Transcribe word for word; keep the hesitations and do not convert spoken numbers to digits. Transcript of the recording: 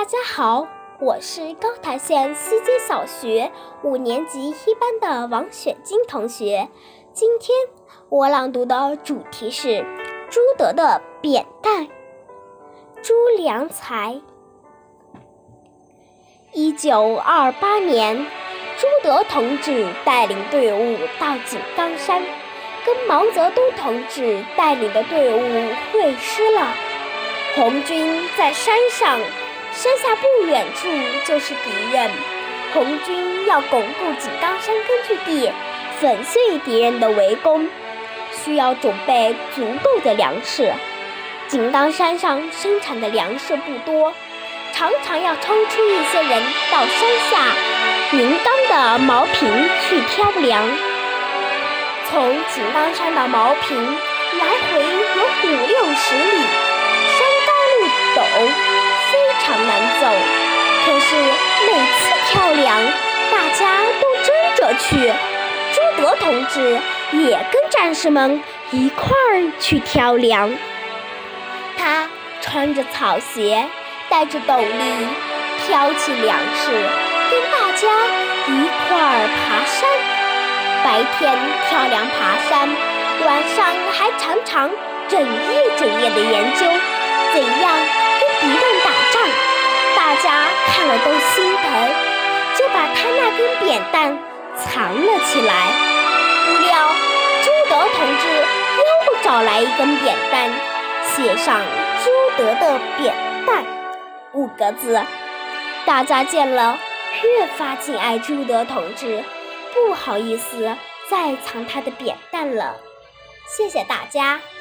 大家好，我是高台县西街小学五年级一班的王雪晶同学。今天我朗读的主题是朱德的扁担。朱良才。一九二八年，朱德同志带领队伍到井冈山，跟毛泽东同志带领的队伍会师了。红军在山上，山下不远处就是敌人。红军要巩固井冈山根据地，粉碎敌人的围攻，需要准备足够的粮食。井冈山上生产的粮食不多，常常要抽出一些人到山下明冈的茅坪去挑粮。从井冈山到茅坪来回有五六十里，山高路陡，非常难走。可是每次挑粮，大家都争着去，朱德同志也跟战士们一块儿去挑粮。他穿着草鞋，戴着斗笠，挑起粮食，跟大家一块儿爬山。白天挑粮爬山，晚上还常常整夜整夜的研究怎样跟敌人打仗。大家看了都心疼，就把他那根扁担藏了起来。不料朱德同志又找来一根扁担，写上朱德的扁担五个字。大家见了越发敬爱朱德同志，不好意思再藏他的扁担了。谢谢大家。